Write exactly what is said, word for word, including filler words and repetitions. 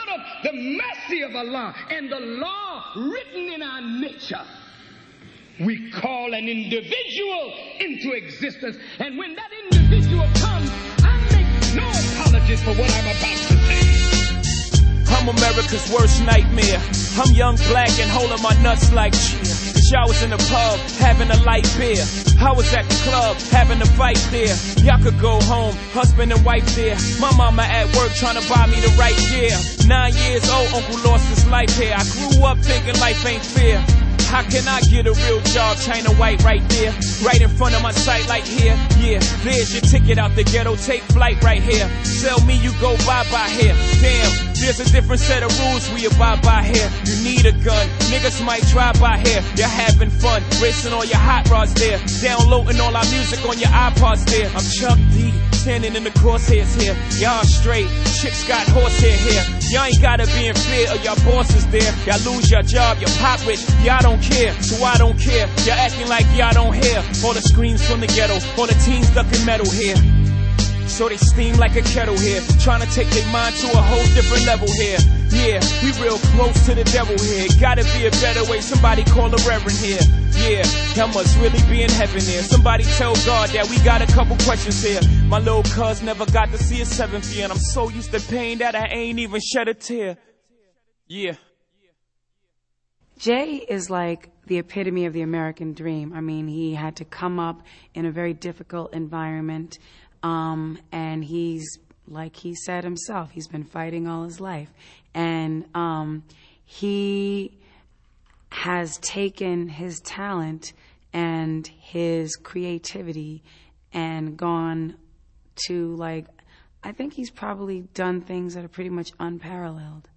out of the mercy of Allah and the law written in our nature, we call an individual into existence. And when that individual comes, I make no apologies for what I'm about to say. I'm America's worst nightmare. I'm young, black, and holding my nuts like cheer. Y'all was in the pub, having a light beer. I was at the club, having a fight there. Y'all could go home, husband and wife there. My mama at work trying to buy me the right gear. Nine years old, uncle lost his life here. I grew up thinking life ain't fair. How can I get a real job? China white right there, right in front of my sight like here. Yeah, there's your ticket out the ghetto, take flight right here. Sell me, you go bye-bye here. Damn, there's a different set of rules we abide by here. You need a gun, niggas might drive by here. You're having fun, racing all your hot rods there. Downloading all our music on your iPods there. I'm Chuck D, standing in the crosshairs here. Y'all straight, chicks got horsehair here. Y'all ain't gotta be in fear of your bosses there. Y'all lose your job, your pop rich, y'all don't care, so I don't care. Y'all acting like y'all don't hear all the screams from the ghetto, all the teens ducking metal here. So they steam like a kettle here, trying to take their mind to a whole different level here. Yeah, we real close to the devil here. Gotta be a better way, somebody call a reverend here. Yeah, y'all must really be in heaven here. Somebody tell God that we got a couple questions here. My little cuz never got to see a seventh year, and I'm so used to pain that I ain't even shed a tear. Yeah. Jay is like the epitome of the American dream. I mean, he had to come up in a very difficult environment, um, and he's, like he said himself, he's been fighting all his life. And um, he has taken his talent and his creativity and gone to, like, I think he's probably done things that are pretty much unparalleled.